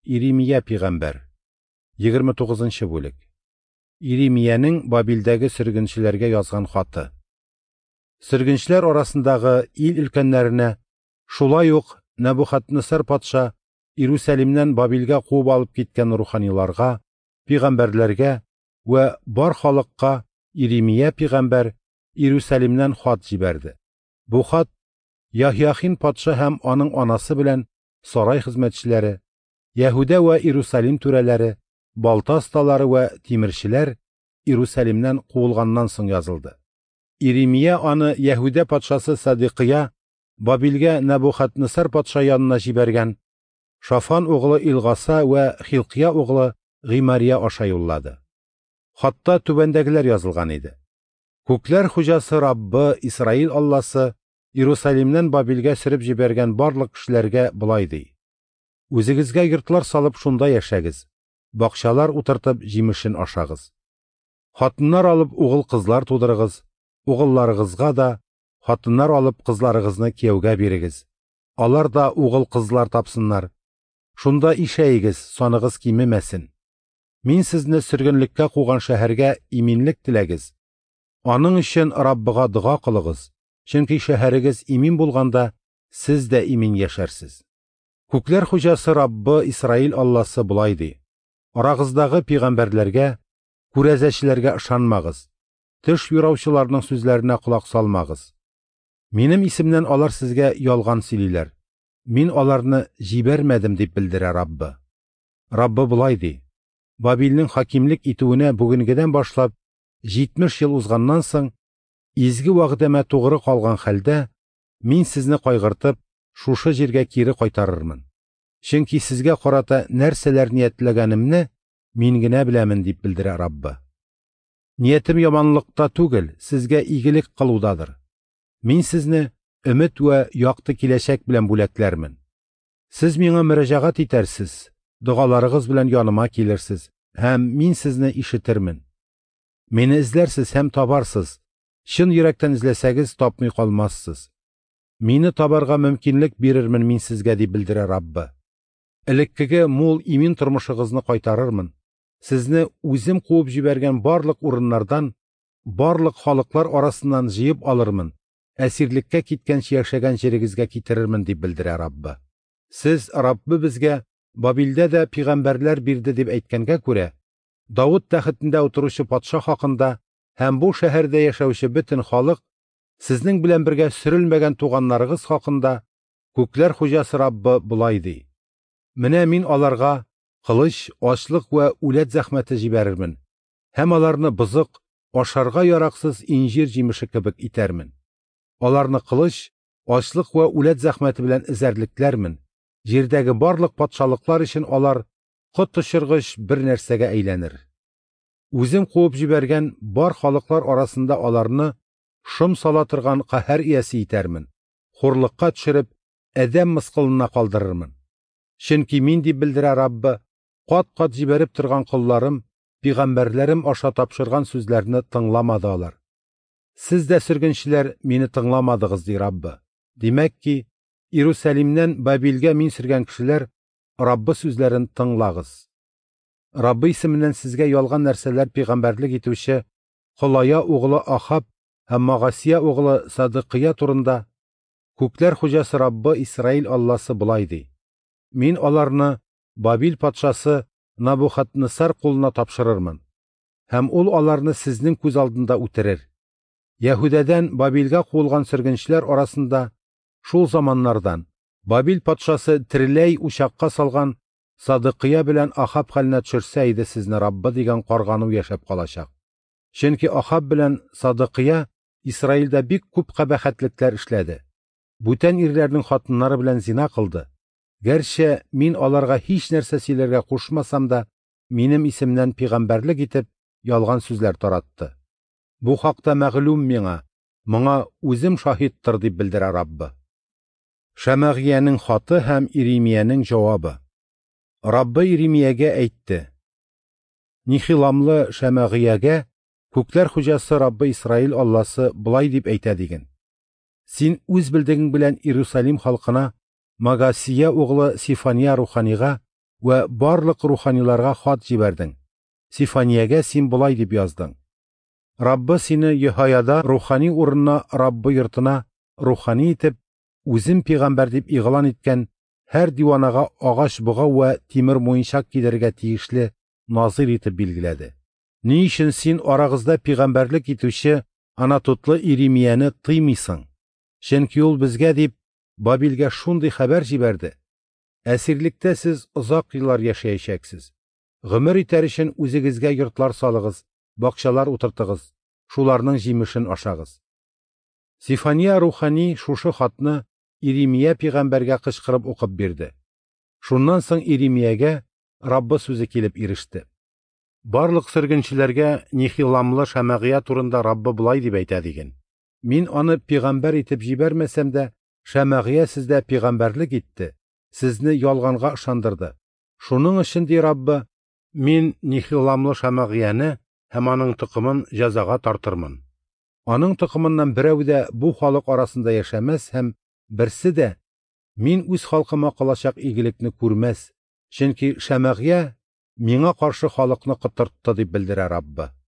Иеремия пигамбәр. 29-нчы бүлек. Иеремиянең Бабилдәге сөргенчеләргә язган хаты. Сөргенчеләр арасындагы ил өлкәннәренә, шулай ук Нәбухаднецар патша Иерусалимнән Бабилгә куып алып киткән руханиларга, пигамбәрләргә вә бар халыкка Иеремия пигамбәр Иерусалимнән хат җибәрде. Бу хат Яһьяхин патша һәм аның анасы белән сарай хезмәтчеләре, Яһүдә вә Иерусалим түрәләре, балта осталары вә тимерчеләр Иерусалимнән куылганнан соң язылды. Иеремия аны Яһүдә патшасы Садыйкыя Бабилгә Нәбухаднецар патша янына җибәргән Шафан углы Илгаса вә Хилкия углы Гыймария аша юллады. Хатта түбәндәгеләр язылган иде. Күкләр хуҗасы Раббы, Исраил Алласы, Иерусалимнән Бабилгә сөреп җибәргән барлык кешеләргә булай ди: Үзегезгә йортлар салып шунда яшәгез, бакчалар утыртып җимешен ашагыз. Хатыннар алып угыл-кызлар тудырыгыз, угылларыгызга да хатыннар алып кызларыгызны кияүгә бирегез. Алар да угыл-кызлар тапсыннар. Шунда ишәегез, саныгыз кимемәсен. Мин сезне сөргенлеккә куган шәһәргә иминлек теләгез. Аның өчен Раббыга дуга кылыгыз, чөнки шәһәрегез имин булганда, сез дә имин яшәрсез. Күкләр хуҗасы Раббы, Исраил Алласы булай ди: Арагыздагы пигамбәрләргә, күрәзәчеләргә ышанмагыз. Төш юраучыларның сүзләренә колак салмагыз. Минем исемнән алар сезгә ялган сөйлиләр. Мин аларны җибәрмәдем дип белдерә Раббы. Раббы булай ди: Бабилнең хакимлек итүенә бүгенгедән башлап 70 ел узганнан соң, изге вәгъдәмә тугры калган хәлдә, мин сезне кайгыртып, шушы җиргә кире кайтарырмын. Чөнки сезгә карата нәрсәләр ниятләгәнемне мин генә беләмен дип белдерә Раббы. Ниятем яманлыкта түгел, сезгә игелек кылудадыр. Мин сезне өмет вә якты киләчәк белән бүләкләрмен. Сез миңа мөрәҗәгать итәрсез, дугаларыгыз белән яныма килерсез, һәм мин сезне ишетермен. Мине эзләрсез һәм табарсыз, чын йөрәктән эзләсәгез тапмый калмассыз. Мине табарга мөмкинлек бирермен мин сезгә дип белдерә Раббы. Элеккеге мул имин тормышыгызны кайтарырмын. Сезне үзем куып җибәргән барлык урыннардан, барлык халыклар арасыннан җыеп алырмын. Әсирлеккә киткәнче яшәгән җирегезгә китерермен дип белдерә Раббы. Сез Раббы безгә Бабилдә дә пигамбәрләр бирде дип әйткәнгә күрә, Давыд тәхетендә утыручы патша хакында һәм бу шәһәрдә яшәүче бөтен халык, сезнең белән бергә сөрелмәгән туганнарыгыз хакында күкләр хуҗасы Раббы булай ди: Менә мин аларга кылыч, ачлык вә үләт зәхмәте җибәрермен, һәм аларны бызык, ашарга яраксыз инҗир җимеше кебек итәрмен. Аларны кылыч, ачлык вә үләт зәхмәте белән эзәрлекләрмен. Җирдәге барлык патшалыклар өчен алар кот очыргыч бер нәрсәгә әйләнер. Үзем куып җибәргән бар халыклар арасында аларны шом сала торган каһәр иясе итәрмен. Хурлыкка төшереп, адәм мыскылына калдырырмын. Чөнки мин дип белдерә Раббы, кат-кат җибәреп торган кулларым, пигамбәрләрем аша тапшырган сүзләрне тыңламадылар. Сез дә сөргенчеләр мине тыңламадыгыз ди Раббы. Димәк ки, Иерусалимнән Бабилгә мин сөргән кешеләр, Раббы сүзләрен тыңлагыз. Раббы исеменнән сезгә ялган нәрсәләр пигамбәрлек итүче Холая углы Ахаб һәм Магасия углы Садыйкыя турында күкләр хуҗасы Раббы, Исраил Алласы булай ди: Мин аларны Бабил патшасы Набухаднецар кулына тапшырырмын, һәм ул аларны сезнең күз алдында үтерер. Яһүдәдән Бабилгә куылган сөргенчеләр арасында шул заманнардан Бабил патшасы тереләй учакка салган Садыйкыя белән Ахаб хәленә төшерсә иде сезне Раббы дигән каргану яшәп калачак. Чөнки Ахаб белән Садыйкыя Исраилдә бик күп кабахәтлекләр эшләде. Бүтән ирләрнең хатыннары белән зина кылды. Гәрчә мин аларга һич нәрсә сөйләргә кушмасам да, минем исемнән пигамбәрлек итеп ялган сүзләр таратты. Бу хакта мәгълүм миңа, моңа үзем шаһиттыр дип белдерә Раббы. Шәмәгиянең хаты һәм Иеремиянең җавабы. Раббы Иеремиягә әйтте: Нихиламлы Шәмәгиягә күкләр хуҗасы Раббы Исраил Алласы булай дип әйтә диген: Син үз белдегең белән Иерусалим халкына, Магасия углы Сифания руханига вә барлык руханиларга хат җибәрдең. Сифаниягә син болай дип яздың. Раббы сине Йехаяда рухани урынына Раббы йортына рухани итеп, үзем пигамбәр дип игълан иткән һәр диванага агач богау вә тимер муенчак кидерергә тиешле назир итеп билгеләде. Ни өчен син арагызда пигамбәрлек итүче Анатотлы Иеремияне тыймыйсың? Чөнки ул безгә дип Бабилгә шундый хәбәр җибәрде. Әсирлектә сез озак еллар яшәячәксез. Гомер итәр өчен үзегезгә йортлар салыгыз, бакчалар утыртыгыз, шуларның җимешен ашагыз. Сифания рухани шушы хатны Иеремия пигамбәргә кычкырып укып бирде. Шуннан соң Иеремиягә Раббы сүзе килеп иреште. Барлык сөргенчеләргә Нихиламлы Шәмәгыя турында Раббы булай дип әйтә диген. Мин аны пигамбәр итеп җибәрмәсәм дә, Шәмәгыя сездә пигамбәрлек итте, сезне ялганга ышандырды. Шуның өчен ди Раббы, мин Нихиламлы Шәмәгияне һәм аның тукымын җәзага тартырмын. Аның тукымыннан берәү дә бу халык арасында яшәмәс һәм берсе дә мин үз халкыма кылачак игелекне күрмәс, чөнки Шәмәгия миңа каршы халыкны кытыртты дип белдерә Раббы.